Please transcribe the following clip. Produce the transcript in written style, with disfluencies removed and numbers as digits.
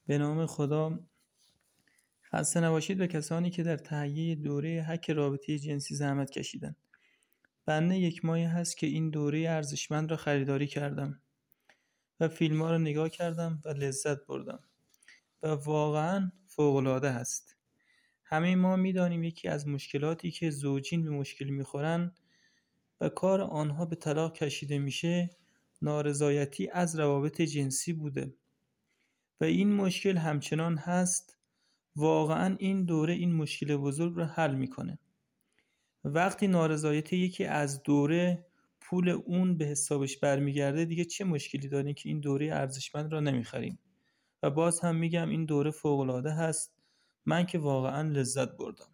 به نام خدا. خسته نباشید به کسانی که در تهیه دوره هک رابطه جنسی زحمت کشیدن. بنده 1 ماهی هست که این دوره ارزشمند را خریداری کردم و فیلم‌ها را نگاه کردم و لذت بردم و واقعاً فوق‌العاده هست. همه ما می‌دانیم یکی از مشکلاتی که زوجین به مشکل می‌خورن و کار آنها به طلاق کشیده میشه، نارضایتی از روابط جنسی بوده و این مشکل همچنان هست. واقعاً این دوره این مشکل بزرگ رو حل میکنه. وقتی نارضایتی یکی از دوره پول اون به حسابش برمیگرده، دیگه چه مشکلی داریم که این دوره ارزشمند را نمیخریم؟ و باز هم میگم این دوره فوق‌العاده هست. من که واقعاً لذت بردم.